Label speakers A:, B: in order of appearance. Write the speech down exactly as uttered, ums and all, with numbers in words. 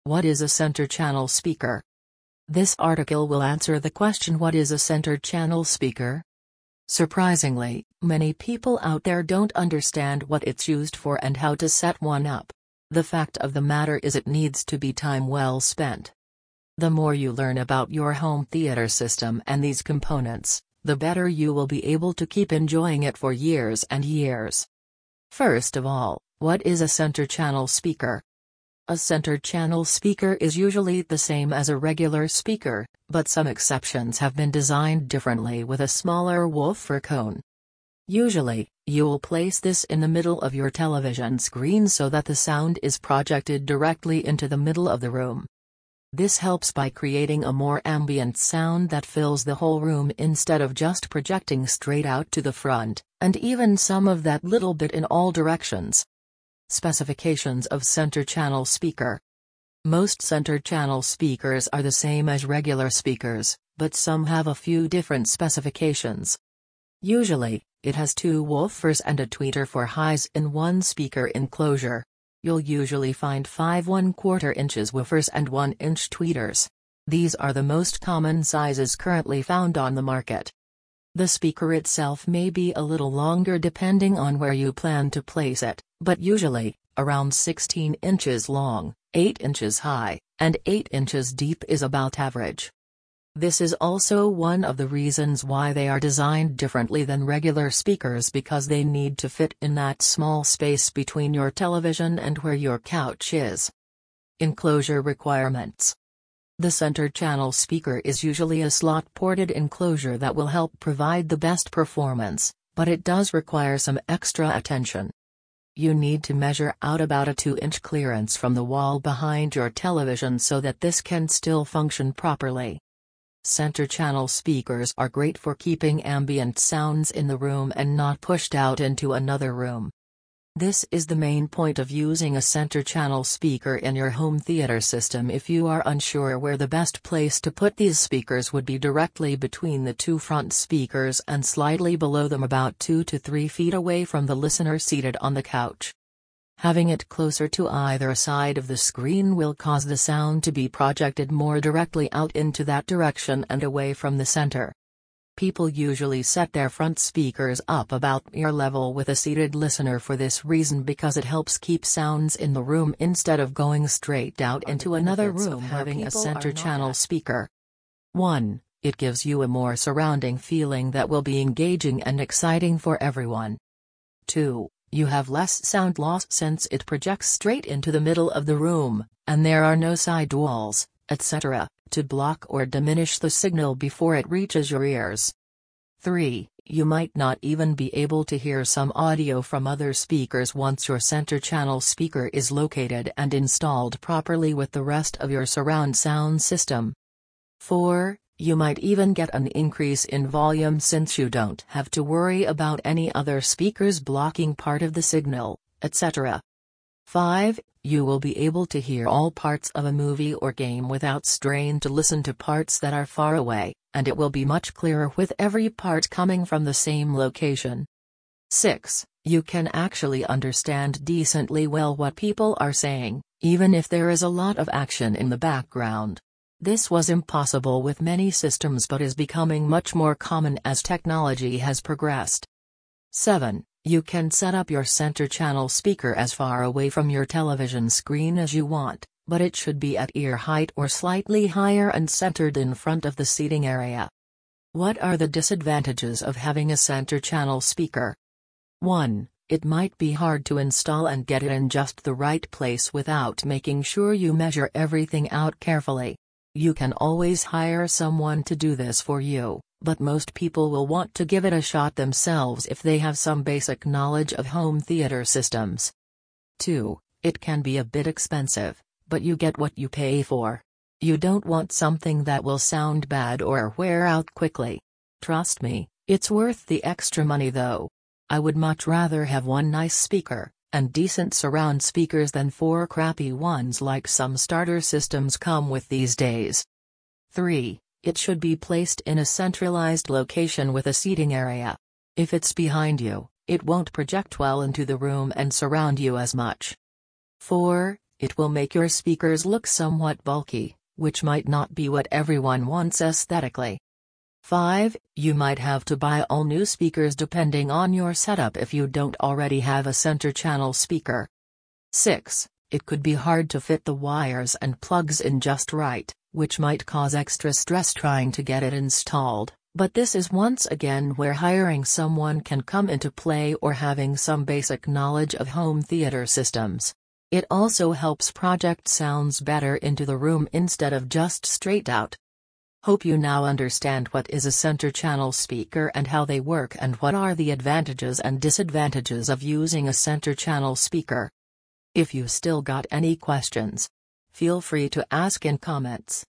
A: What is a center channel speaker? This article will answer the question, what is a center channel speaker? Surprisingly, many people out there don't understand what it's used for and how to set one up. The fact of the matter is it needs to be time well spent. The more you learn about your home theater system and these components, the better you will be able to keep enjoying it for years and years. First of all, what is a center channel speaker? A center channel speaker is usually the same as a regular speaker, but some exceptions have been designed differently with a smaller woofer cone. Usually, you will place this in the middle of your television screen so that the sound is projected directly into the middle of the room. This helps by creating a more ambient sound that fills the whole room instead of just projecting straight out to the front, and even some of that little bit in all directions. Specifications of center channel speaker. Most center channel speakers are the same as regular speakers, but some have a few different specifications. Usually, it has two woofers and a tweeter for highs in one speaker enclosure. You'll usually find five one quarter inches woofers and one inch tweeters. These are the most common sizes currently found on the market. The speaker itself may be a little longer depending on where you plan to place it, but usually, around sixteen inches long, eight inches high, and eight inches deep is about average. This is also one of the reasons why they are designed differently than regular speakers, because they need to fit in that small space between your television and where your couch is. Enclosure requirements. The center channel speaker is usually a slot-ported enclosure that will help provide the best performance, but it does require some extra attention. You need to measure out about a two inch clearance from the wall behind your television so that this can still function properly. Center channel speakers are great for keeping ambient sounds in the room and not pushed out into another room. This is the main point of using a center channel speaker in your home theater system. If you are unsure where the best place to put these speakers would be, directly between the two front speakers and slightly below them, about two to three feet away from the listener seated on the couch. Having it closer to either side of the screen will cause the sound to be projected more directly out into that direction and away from the center. People usually set their front speakers up about ear level with a seated listener for this reason, because it helps keep sounds in the room instead of going straight out into another room. Having a center channel speaker. one. It gives you a more surrounding feeling that will be engaging and exciting for everyone. two. You have less sound loss since it projects straight into the middle of the room, and there are no side walls, et cetera, to block or diminish the signal before it reaches your ears. three. You might not even be able to hear some audio from other speakers once your center channel speaker is located and installed properly with the rest of your surround sound system. four. You might even get an increase in volume since you don't have to worry about any other speakers blocking part of the signal, et cetera. five. You will be able to hear all parts of a movie or game without strain to listen to parts that are far away, and it will be much clearer with every part coming from the same location. six. You can actually understand decently well what people are saying, even if there is a lot of action in the background. This was impossible with many systems but is becoming much more common as technology has progressed. seven. You can set up your center channel speaker as far away from your television screen as you want, but it should be at ear height or slightly higher and centered in front of the seating area. What are the disadvantages of having a center channel speaker? one. It might be hard to install and get it in just the right place without making sure you measure everything out carefully. You can always hire someone to do this for you, but most people will want to give it a shot themselves if they have some basic knowledge of home theater systems. two. It can be a bit expensive, but you get what you pay for. You don't want something that will sound bad or wear out quickly. Trust me, it's worth the extra money though. I would much rather have one nice speaker and decent surround speakers than four crappy ones like some starter systems come with these days. three. It should be placed in a centralized location with a seating area. If it's behind you, it won't project well into the room and surround you as much. four. It will make your speakers look somewhat bulky, which might not be what everyone wants aesthetically. five. You might have to buy all new speakers depending on your setup if you don't already have a center channel speaker. six. It could be hard to fit the wires and plugs in just right, which might cause extra stress trying to get it installed, but this is once again where hiring someone can come into play or having some basic knowledge of home theater systems. It also helps project sounds better into the room instead of just straight out. Hope you now understand what is a center channel speaker and how they work and what are the advantages and disadvantages of using a center channel speaker. If you still got any questions, feel free to ask in comments.